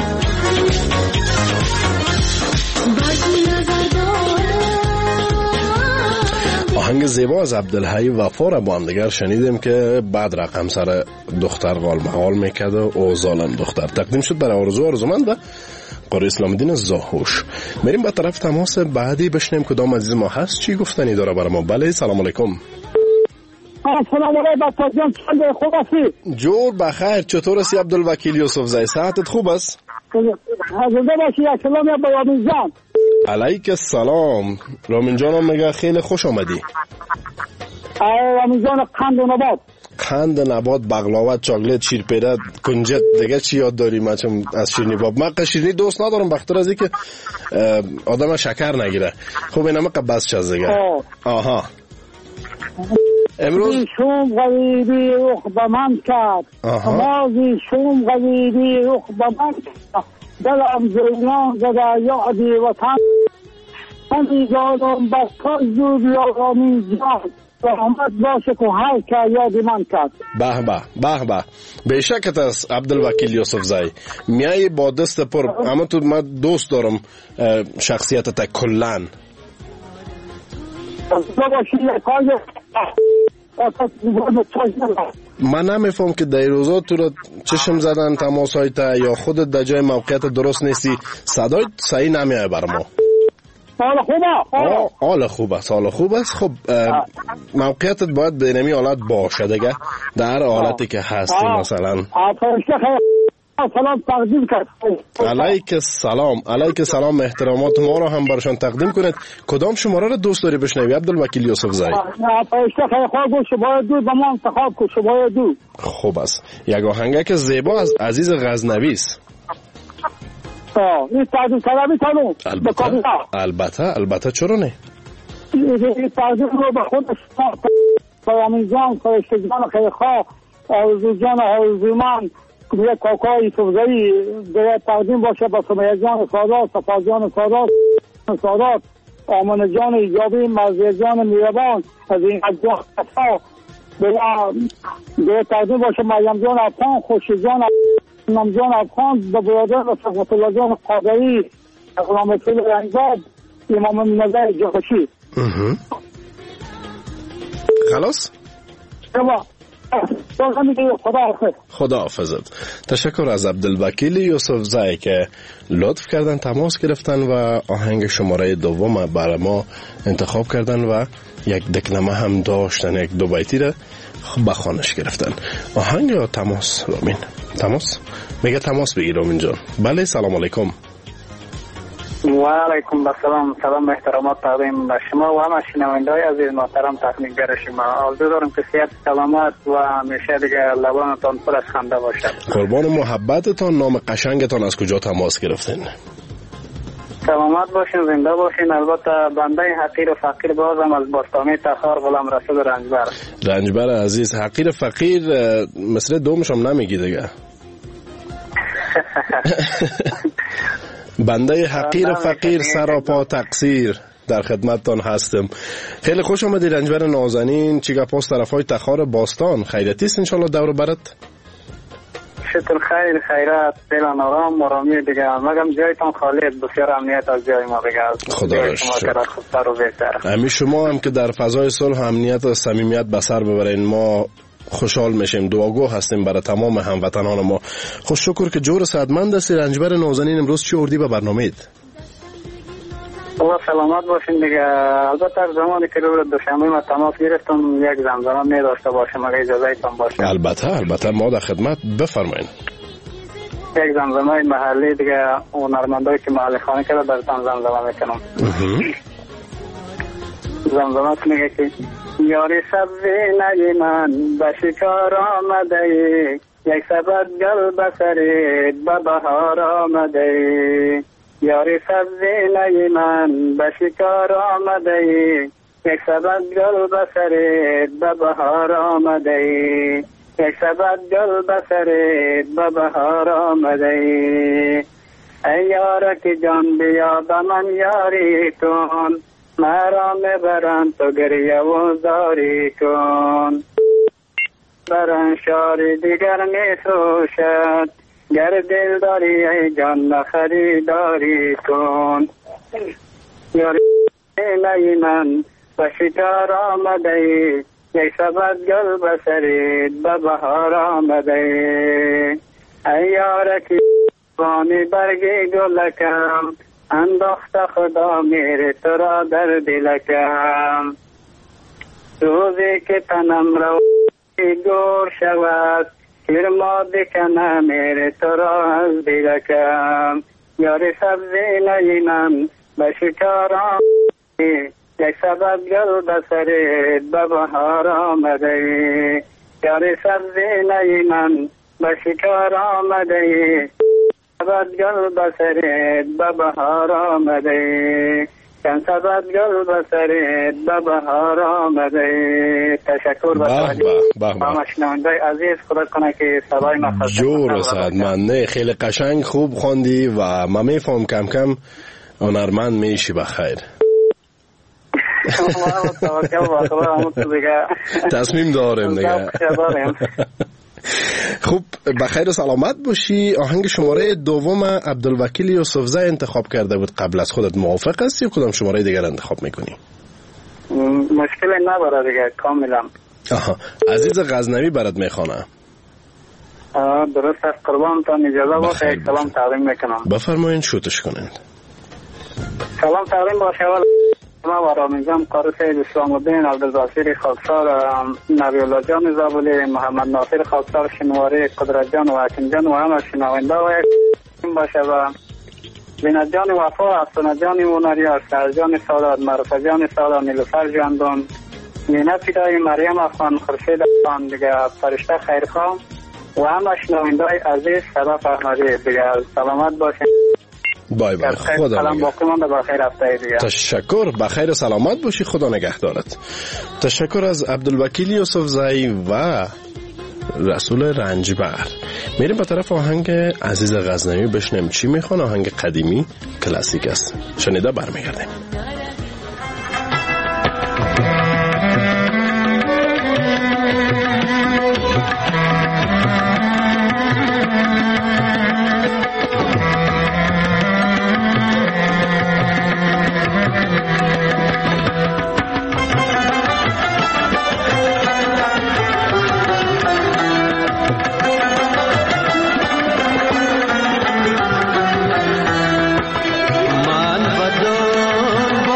آهنگ زیبا از عبدالحی وفا را با هم دیگر شنیدیم که بعد رقم سر دختر غال محال میکرد و او ظالم دختر تقدیم شد برای آرزو آرزومند و قاری اسلام الدین زاهوش. میریم به طرف تماس بعدی بشنیم کدام عزیز ما هست چی گفتنی داره برای ما. بله سلام علیکم. سلام علیکم بچه جان چند خوب هستی؟ جور بخیر. چطور هستی عبدالوکیل یوسف زی؟ صحتت خوب است؟ حضرت باشی یک سلامی با یادین جان. علیک السلام. رامین جانم میگه خیلی خوش آمدی. رامین جان قند و نبات قند نبات بغلاوت چاکلت شیرپیره کنجد دیگه چی یاد داری؟ من چون از شیرینی باب من شیرینی دوست ندارم بخاطر از اینکه آدم شکر نگیره. خب اینم بس چیز دیگه. آها امروز شوم غریبی رخ به من کرد مازی شوم غریبی رخ به من کرد دلم زیان زده یادی وطن همی جانم بس کار زود یارانی جان رحمت باشه که هر که یادی من کرد. به به به به بیشکت است عبدالوکیل یوسف زای میای با دست پر. اما تو من دوست دارم شخصیتت کلن. من نمیفهم که در روزا تو رو چشم زدن تماس های تا یا خودت در جای موقعیت درست نیستی صدای صحیح نمیای بر ما. حال خوبه حال خوبه حال خوبه. خب موقعیتت باید به نمی حالت باشه دیگه در حالتی که هستی. مثلا سلام تقدیم کرد. علیک السلام. علیک السلام. احترامات ما رو هم برشان تقدیم کنید. کدام شماره رو دوست داری بشنوی عبدالوکیل یوسف زای؟ پایشته خیلی خواه گوش شبای دو به ما انتخاب کن. شبای دو خوب است. یک آهنگک زیبا از عزیز غزنوی است. این تقدیم کردم تانو البته البته البته چرا نه؟ این تقدیم رو به خود پیامی جان فرشته جان خیلی خواه آرزو جان آرزو من یک کاکای سوزایی باید تقدیم باشه با سمیه جان سادات صفا جان سادات سادات آمن جان ایجابی مرزی جان میربان از این اجزا خطا باید تقدیم باشه مریم جان افغان خوشی جان نام جان افغان به برادر و صفت الله جان قادری غلام فیل رنگاب امام نظر جاخشی. خلاص؟ خدا حافظت. تشکر از عبدالوکیل یوسف زای که لطف کردن تماس گرفتن و آهنگ شماره دوم برای ما انتخاب کردن و یک دکنمه هم داشتن، یک دو بیتی را به خوانش گرفتن. آهنگ یا تماس؟ رامین تماس میگه تماس بگیر رامین جان. بله سلام علیکم. و علیکم السلام. سلام احترامات تقدیم به شما و همه شنونده‌های عزیز محترم تکنیکگر شما. آرزو دارم که صحت سلامت و همیشه دیگه لبانتان پر از خنده باشد. قربان محبتتان. نام قشنگتان از کجا تماس گرفتین؟ سلامت باشین، زنده باشین. البته بنده حقیر و فقیر بازم از باستانی تخار غلام رسول رنجبر. رنجبر عزیز. حقیر فقیر مثل دومش هم نمیگی دیگه. بنده حقیر فقیر سراپا تقصیر در خدمتتان هستم. خیلی خوش آمدی رنجبر نازنین. چی گپاس طرفای تخار باستان؟ خیرتی است انشالله دور برت؟ شکر خیر خیرات دلان آرام آرامی دیگه. مگم جایتان خالی بسیار امنیت از جای ما دیگه. خدا را شکر. همین شما هم که در فضای صلح امنیت و صمیمیت به سر ببرین ما خوشحال میشیم. دعاگو هستیم برای تمام هموطنان ما. خوش شکر که جور صحتمند هستی رنجبر نازنین. امروز چی اردی به برنامه‌ات؟ الله سلامت باشین دیگه. البته از زمانی که روز دوشنبه ما تماس گرفتم یک زمزمه می داشته باشم اگه اجازه ایتان باشه. البته البته ما در خدمت. بفرمایید. یک زمزمه محلی دیگه هنرمندایی که محلی خانه کرده براتون زمزمه میکنم. زمزمه میگه که یاری سبزی نگی من به شکار آمده ای یک سبد گل بسرید به بهار آمده ای یاری سبزی نگی من به شکار آمده ای یک سبد گل بسرید به بهار آمده ای یک سبد گل بسرید به بهار آمده ای ای یاره که جان بیا به من یاری کن مرا میبرن تو گریه و زاری کن برن شاری دیگر میفروشد گر دل داری ای جان خریداری کن یاری نی من به شکار آمده ای یک سبد گل بسرید به بهار آمده ای ای یارکی بانی برگی گلکم انداخت خدا میره تو را در دلکم روزی که تنم رو گور شود کرما بکنم میره تو را از دلکم یاری سبزی نینم به شکار آمده، یک سبد گل به سرت به بهار آمده. یار سبزینه من به شکار آمده، سبد گل به سرت به بهار آمده. چند سبد گل به سرت به بهار آمده. تشکر به تمام شنونده عزیز، خدا کنه که صدای ما جور رسد. من نه خیلی قشنگ خوب خواندی و من میفهم کم کم هنرمند میشی. بخیر. تصمیم داریم دیگه. خوب بخیر و سلامت باشی. آهنگ شماره دوم عبدالوکیل یوسفزی انتخاب کرده بود، قبل از خودت موافق هستی یا کدام شماره دیگر انتخاب میکنی؟ مشکل نداره دیگه، کاملا. آها، عزیز غزنوی برات میخوانه. درست است، قربانتان اجازه باشه یک سلام تقدیم میکنم. بفرمایید شوتش کنید. سلام تقدیم باشه ما و رامیزم قاری سید اسلام الدین عبدالبصیر خاکسار، نبی الله جان زابلی، محمد ناصر خاکسار، شنواری قدرت جان و حکیم جان و همه شنونده و یک باشه و بینت جان وفا، افسانه جان مونریار، سر جان سادات، معروفه جان سادات، نیلوفر جاندون، مینه فیدای مریم افغان، خورشید افغان دیگه، فرشته خیرخواه و همه شنونده عزیز صدا فرمایی دیگه. سلامت باشین. بای بای، خدا نگهدارت. تشکر، بخیر و سلامت باشی، خدا نگهدارت. تشکر از عبدالوکیل یوسفزی و رسول رنجبر. میریم به طرف آهنگ عزیز غزنوی، بشنیم چی میخوان. آهنگ قدیمی کلاسیک است، شنیده برمیگردیم. मान बदो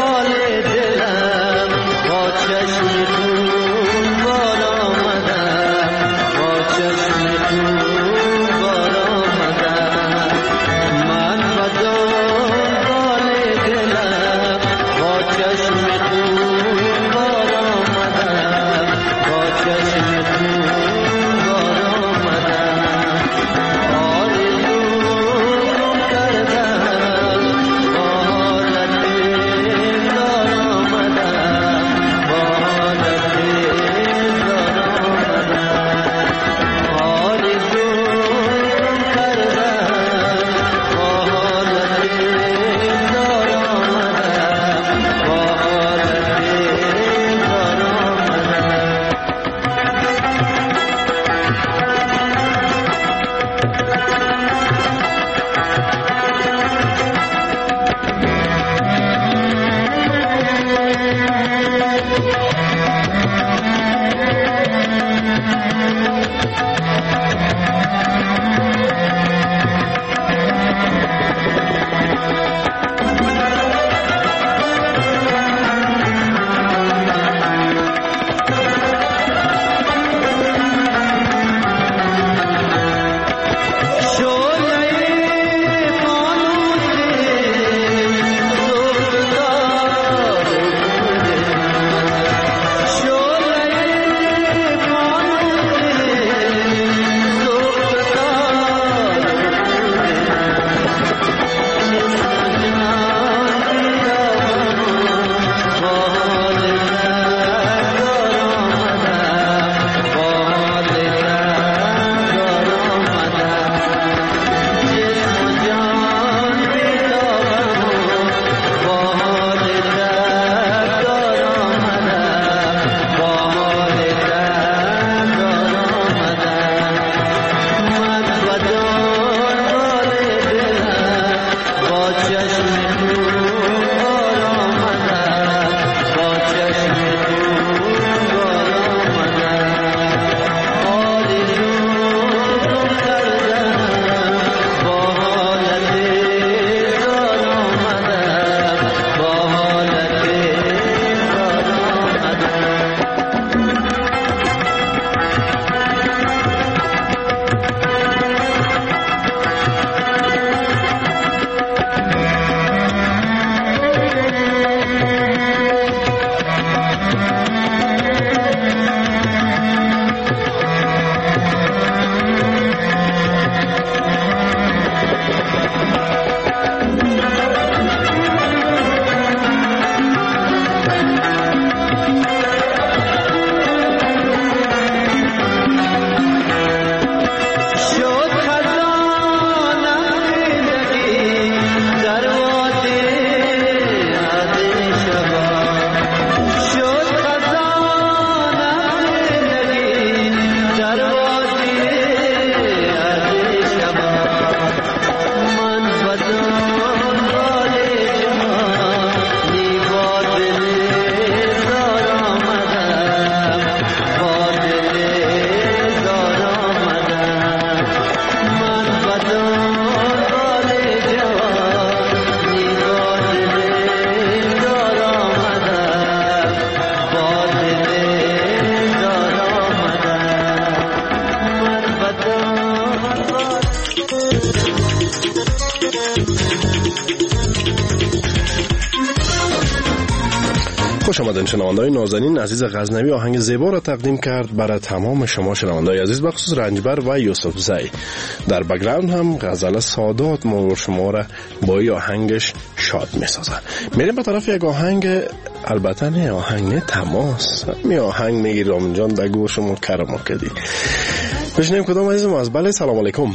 خوش آمدین شنونده‌های نازنین. عزیز غزنوی آهنگ زیبا را تقدیم کرد برای تمام شما شنونده‌های عزیز، بخصوص رنجبر و یوسف زی. در بک‌گراند هم غزل سادات ما شما را با این آهنگش شاد می‌سازه. میریم به طرف یک آهنگ، البته نه آهنگ نه تماس، می آهنگ میگیرم جان در گوشم کرم کردی. بشنیم کدام عزیزم از. بله سلام علیکم.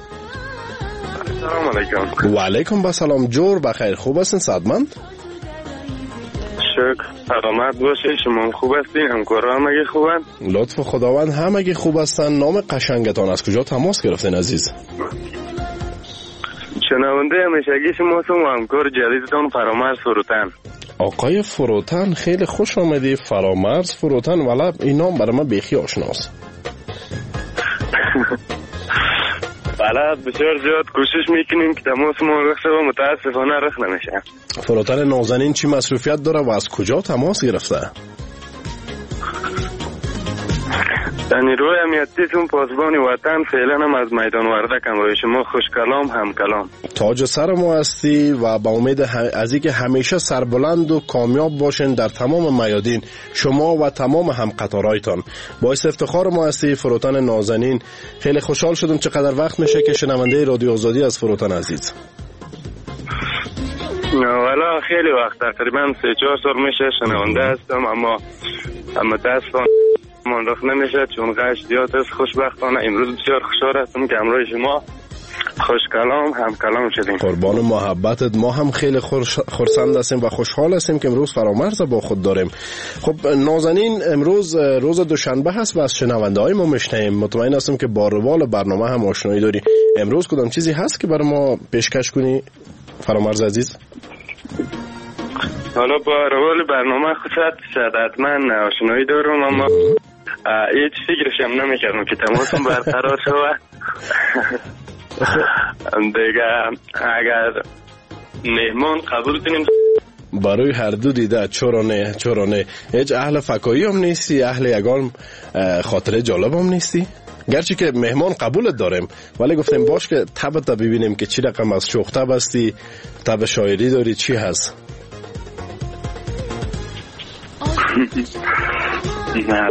سلام علیکم. و علیکم با سلام. جور بخیر، خوب هستین صدمند؟ شکر، سلامت باشه. شما خوب هستین؟ همکارا همگی خوبن؟ لطف خداوند همگی خوب هستن. نام قشنگتان از کجا تماس گرفتین عزیز؟ شنونده همیشگی شما هستم و همکار جدیدتان فرامرز فروتن. آقای فروتن خیلی خوش آمدی. فرامرز فروتن، ولی این نام برای من بیخی آشناست. بله بسیار زیاد کوشش میکنیم که تماس ما رخ شد و متاسفانه رخ نمیشه. فروتن نازنین چی مصروفیت داره و از کجا تماس گرفته؟ نیروی امنیتیتون پاسبان وطن، فعلا هم از میدان وردک هم روی شما خوش کلام هم کلام. تاج سر ما هستی و با امید از اینکه همیشه سربلند و کامیاب باشین در تمام میادین، شما و تمام هم قطارایتان. باعث افتخار ما هستی فروتن نازنین. خیلی خوشحال شدم. چقدر وقت میشه که شنونده رادیو آزادی از فروتن عزیز؟ والا خیلی وقت، تقریبا سه چهار سال میشه شنونده هستم، اما اما متاسفانه من رخ نمیشه چون غش زیاد است. خوشبختانه امروز بسیار خوشحال هستم که همراه شما خوش کلام هم کلام شدیم. قربان محبتت. ما هم خیلی خرسند هستیم و خوشحال هستیم که امروز فرامرز با خود داریم. خب نازنین، امروز روز دوشنبه هست و از شنونده های ما میشنیم. مطمئن هستم که با روال برنامه هم آشنایی داری. امروز کدام چیزی هست که برای ما پیشکش کنی فرامرز عزیز؟ حالا با روال برنامه خودت حتما آشنایی دارم، اما هیچ فکرش هم نمیکردم که تماسم برقرار شود. دیگه اگر مهمان قبول کنیم برای هر دو دیده. چرا نه چرا نه. هیچ اهل فکایی هم نیستی، اهل یگان خاطره جالب هم نیستی؟ گرچه که مهمان قبولت داریم، ولی گفتیم باش که تبت ببینیم که چی رقم از شوخ تب هستی، تب شاعری داری، چی هست؟ نه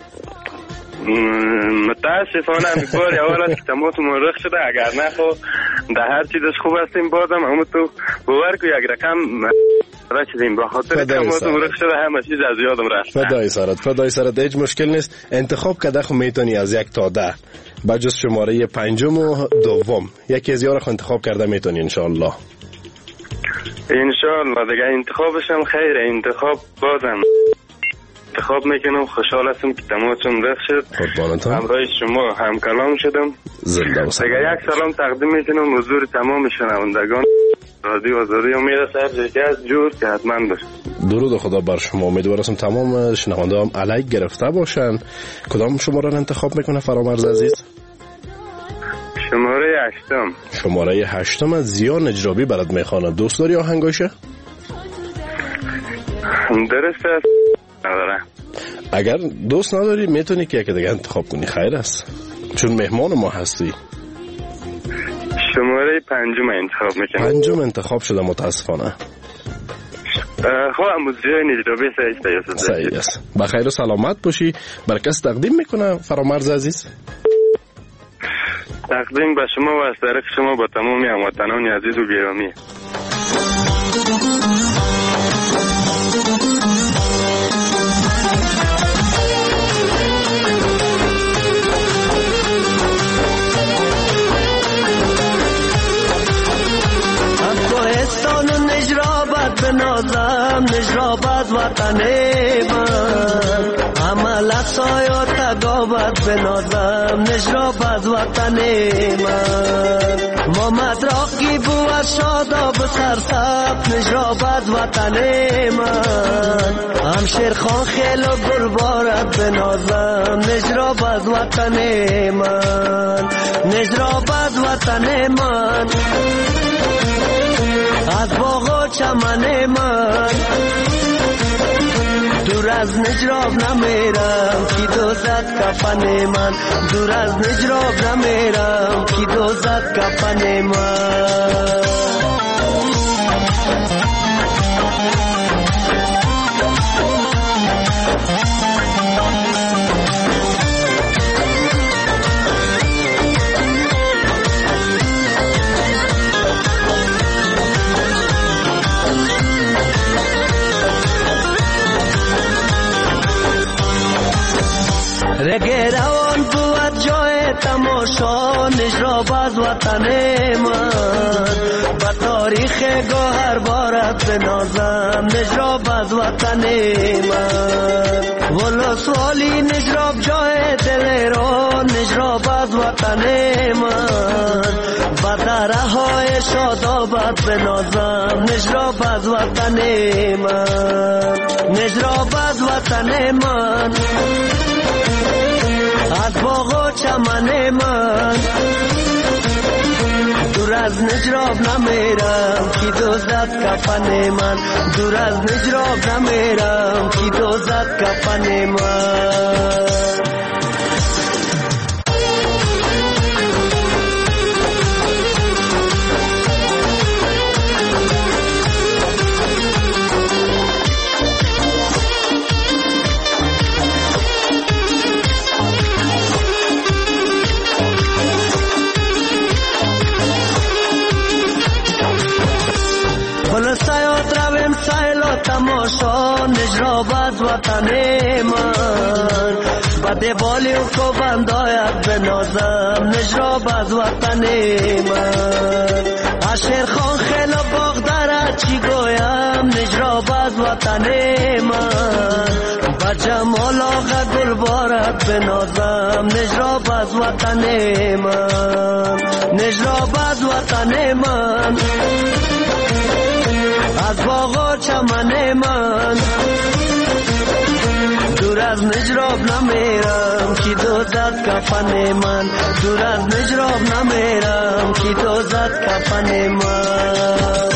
متاسفانه میگوری اول از که تماس مرخ شده، اگر نه خب در هر چیزش خوب هستیم بازم، اما تو باور که یک رقم رشدیم با خاطر تماس مرخ شده همه چیز از یادم رفت. فدای سرت فدای سرت. هیچ مشکل نیست. انتخاب کده خو میتونی از یک تا ده، بجز شماره پنجم و دوم یکی از یارا خو انتخاب کرده میتونی انشاءالله. انشاءالله دیگه انتخابش هم خیره. انتخاب بازم انتخاب میکنم. خوشحال هستم که تماسم رخ شد. قربانتان. همراه شما هم کلام شدم. زنده و سلام. دیگه یک سلام تقدیم میکنم حضور تمام شنوندگان رادیو آزادی. امید هر جایی که از جور که حتما باشه. درود خدا بر شما. امیدوارم تمام شنونده هم علیک گرفته باشن. کدام شماره را انتخاب میکنه فرامرز عزیز؟ شماره هشتم. شماره هشتم از زیا نجرابی برات میخوانه. دوست داری آهنگاشه؟ درست است. نداره. اگر دوست نداری میتونی که یک دیگه انتخاب کنی، خیر است، چون مهمان ما هستی. شماره پنجم انتخاب میکنم. پنجم انتخاب شده متاسفانه. خب اموزیای نجرابی سعید است. سعید است. بخیر و سلامت باشی. بر کس تقدیم میکنه فرامرز عزیز؟ تقدیم به شما و از طریق شما با تمام هموطنان عزیز و گرامی. بنازم نجرابت وطن من، عمل سایا تگابت بنازم نجرابت وطن من، ما مدراقی بو از شاداب سرسب نجرابت وطن من، همشیر خان خیل و گلبارت بنازم نجرابت وطن من، نجرابت وطن من، از باغ و چمن من، دور از نجراب نمیرم کی دوزد کفن من، دور از نجراب نمیرم کی دوزد کفن من. تماشا نجراب از وطن من با تاریخ گوهر بارد بنازم نجراب از وطن من ولو سوالی نجراب جای دل رو نجراب از وطن من با دره های شادابت بنازم نجراب از وطن من نجراب از وطن من از باغ و چمن من دور از نجراب نمیرم کی دوزد کفن من دور از نجراب نمیرم کی دوزد کفن من تماشا نجراب از وطن من بده بالی و کوبنداید بنازم نجراب از وطن من عشر خان خیل باغ داره چی گویم نجراب از وطن من با جمال آقا گل بارد بنازم نجراب از وطن من نجراب از وطن من از باغ و چمن من دور از نجراب نمیرم کی دوزد کفن من دور از نجراب نمیرم کی دوزد کفن من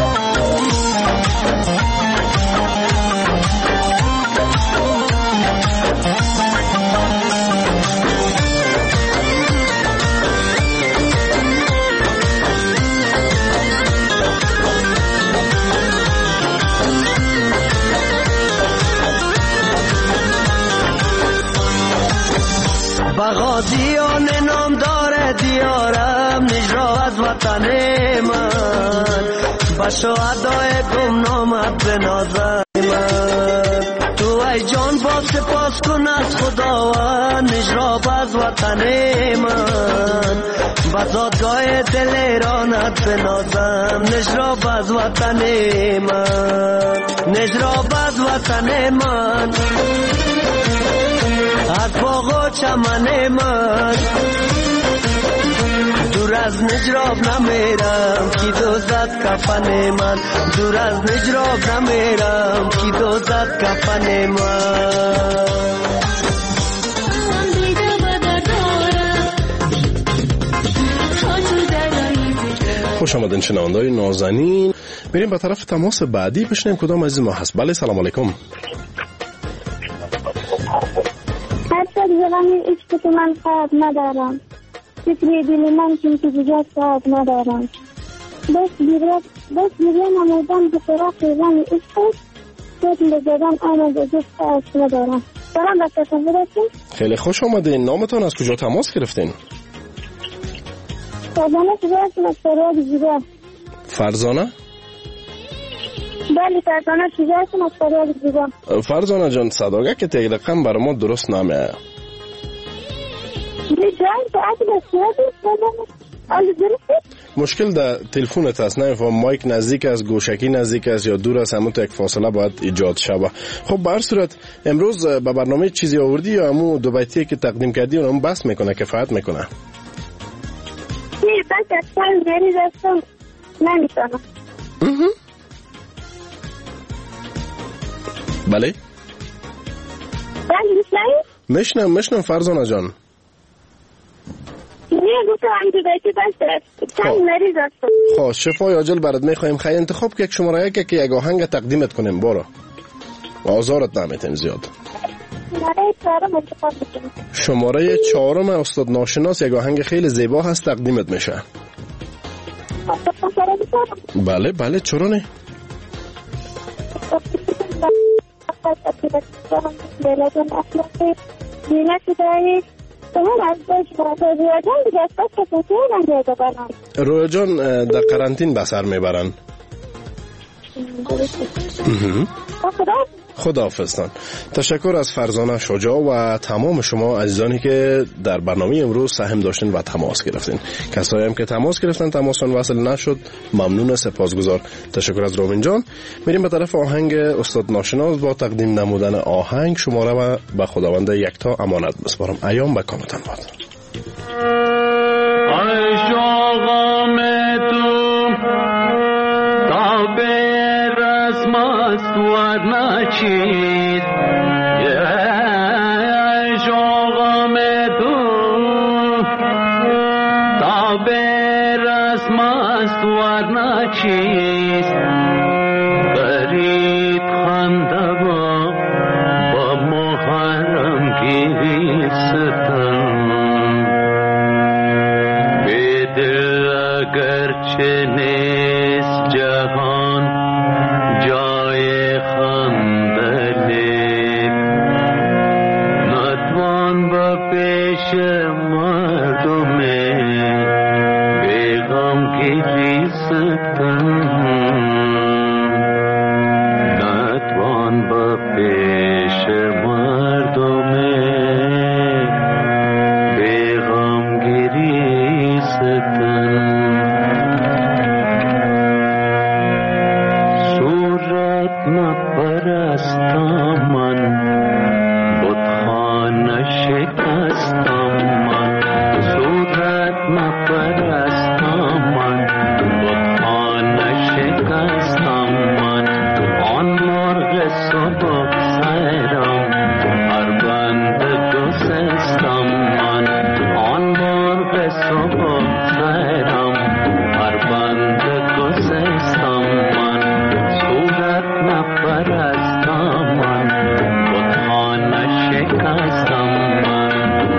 غازیان نام داره دیارم نجراب از وطن من با شهدای گمنامت بنازم من تو ای جان با سپاس کن از خداوند نجراب از وطن من با زادگاه دل ایرانت بنازم نجراب از وطن من نجراب از وطن من از باغ و چمن من دور از نجراب نمیرم کی دوزد کفن من دور از نجراب نمیرم کی دوزد کفن من خوش آمدین شنونده‌های نازنین. میریم به طرف تماس بعدی بشنیم کدام عزیز ما هست. بله سلام علیکم. زبانی عشق تو من خواب ندارم فکری دل من چون که دیگر خواب ندارم بس گریه بس گریه نمودم به طرف زن عشق چون بزدن آمد جست عشق ندارم دارم به تصورتون. خیلی خوش آمدین. نامتان از کجا تماس گرفتین؟ فرزانه شجاعتون از فریاد زیبا. فرزانه؟ بله فرزانه شجاعتون از فریاد زیبا. فرزانه جان صداگه که تیگ رقم برای ما درست نامه مشکل در تلفونت است نمیفهم مایک نزدیک است گوشکی نزدیک است یا دور است همون تا یک فاصله باید ایجاد شود. خب به هر صورت امروز به برنامه چیزی آوردی یا همون دو بیتی که تقدیم کردی اونم بس میکنه کفایت میکنه؟ نه بس اصلا مریض هستم نمیتونم. بله بله میشنید؟ مشنم مشنم فرزانه جان. نه گفتم همینجور بیتی بسته چند مریض هستم. خب شفای عاجل برات میخوایم. خیلی انتخاب که یک شماره یک که یک آهنگ تقدیمت کنیم بارا و آزارت نمیتیم زیاد. شماره چهارم انتخاب بکنیم. شماره چهارم استاد ناشناس یک آهنگ خیلی زیبا هست تقدیمت میشه. بله بله چرا نه؟ رویا جان در قرنطین به سر میبرن. خداحافظتان. تشکر از فرزانه شجاع و تمام شما عزیزانی که در برنامه امروز سهم داشتین و تماس گرفتین. کسایی هم که تماس گرفتن تماسون وصل نشد ممنون، سپاسگزار. تشکر از روبین جان. میریم به طرف آهنگ استاد ناشناس با تقدیم نمودن آهنگ. شماره و به خداوند یکتا امانت بسپارم. ایام به کامتان باد. ای شوقم تو تا به رسم است ورنه چیست، ای شوقم تو تا به رسم است ورنه چیست، برید خنده با با محرم گیری ستم، اگرچه نیست جهان جای خندنی، نتوان به پیش مردم بیغم گیری ستم، نتوان به پیش مردم بیغم گیری ستم. پرستم من بتخانه شکستم من، صورت مپرستم من بتخانه شکستم من، آن مرغ صبح سیرم هر بند گسستم من، آن مرغ صبح سیرم هر بند گسستم من، صورت مپرستم من بتخانه شکستم من.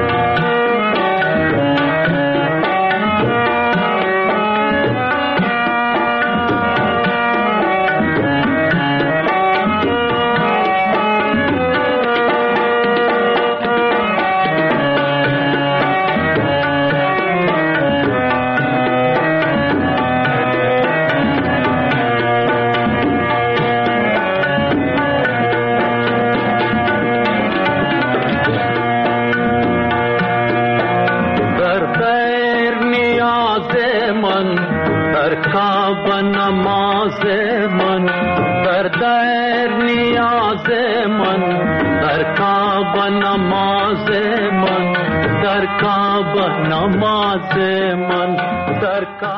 نماز من در در نیاز من، در کعبه نماز من، در کعبه نماز من، در کعبه